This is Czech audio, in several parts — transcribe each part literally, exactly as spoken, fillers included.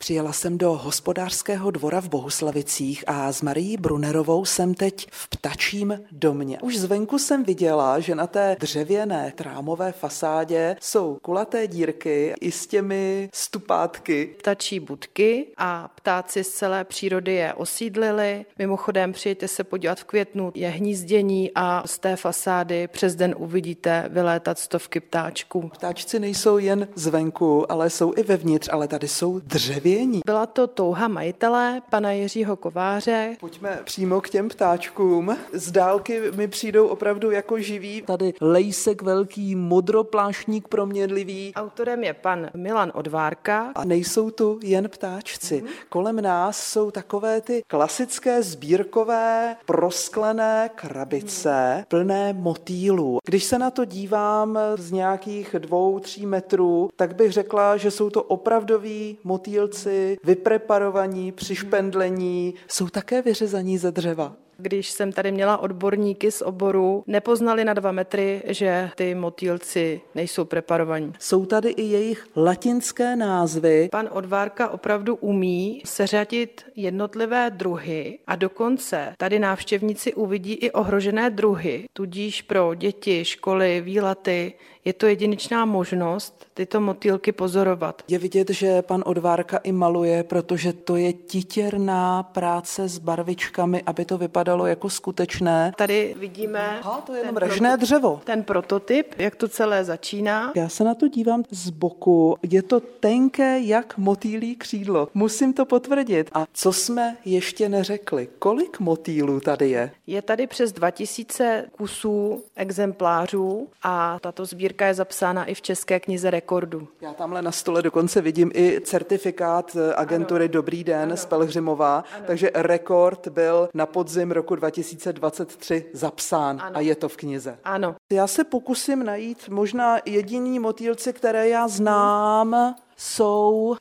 Přijela jsem do hospodářského dvora v Bohuslavicích a s Marií Brunnerovou jsem teď v ptačím domě. Už zvenku jsem viděla, že na té dřevěné trámové fasádě jsou kulaté dírky i s těmi stupátky. Ptačí budky a ptáci z celé přírody je osídlili. Mimochodem přijďte se podívat v květnu, je hnízdění a z té fasády přes den uvidíte vylétat stovky ptáčků. Ptáčci nejsou jen zvenku, ale jsou i vevnitř, ale tady jsou dřevění. Byla to touha majitele, pana Jiřího Kováře. Pojďme přímo k těm ptáčkům. Z dálky mi přijdou opravdu jako živí. Tady lejsek velký, modroplášník proměnlivý. Autorem je pan Milan Odvárka. A nejsou tu jen ptáčci. Mm. Kolem nás jsou takové ty klasické sbírkové prosklené krabice mm. plné motýlů. Když se na to dívám z nějakých dvou, tří metrů, tak bych řekla, že jsou to opravdoví motýlci, vypreparovaní, přišpendlení, jsou také vyřezaní ze dřeva. Když jsem tady měla odborníky z oboru, nepoznali na dva metry, že ty motýlci nejsou preparovaní. Jsou tady i jejich latinské názvy. Pan Odvárka opravdu umí seřadit jednotlivé druhy a dokonce tady návštěvníci uvidí i ohrožené druhy, tudíž pro děti, školy, výlety je to jedinečná možnost tyto motýlky pozorovat. Je vidět, že pan Odvárka i maluje, protože to je titěrná práce s barvičkami, aby to vypadalo jako skutečné. Tady vidíme Aha, to je jenom ražné dřevo. Ten prototyp, jak to celé začíná. Já se na to dívám z boku. Je to tenké jak motýlí křídlo. Musím to potvrdit. A co jsme ještě neřekli? Kolik motýlů tady je? Je tady přes dva tisíce kusů exemplářů a tato sbírka je zapsána i v České knize rekordů. Já tamhle na stole dokonce vidím i certifikát agentury ano. Dobrý den ano. z Pelhřimova, ano. takže rekord byl na podzim roku dva tisíce dvacet tři zapsán ano. a je to v knize. Ano. Já se pokusím najít možná jediní motýlci, které já znám, hmm. jsou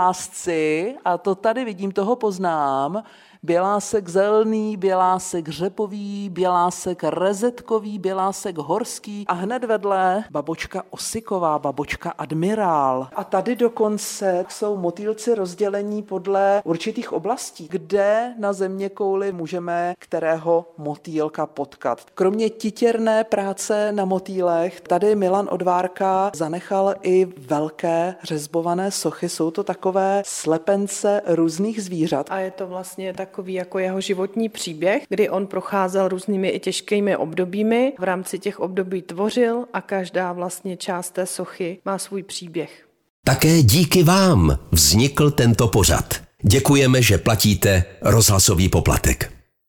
bělásci a to tady vidím, toho poznám. Bělásek zelený, bělásek řepový, bělásek rezetkový, bělásek horský a hned vedle babočka osiková, babočka admirál. A tady dokonce jsou motýlci rozdělení podle určitých oblastí, kde na zeměkouli můžeme kterého motýlka potkat. Kromě titěrné práce na motýlech, tady Milan Odvárka zanechal i velké řezbované sochy. Jsou to takové slepence různých zvířat. A je to vlastně tak takový jako jeho životní příběh, kdy on procházel různými i těžkými obdobími, v rámci těch období tvořil a každá vlastně část té sochy má svůj příběh. Také díky vám vznikl tento pořad. Děkujeme, že platíte rozhlasový poplatek.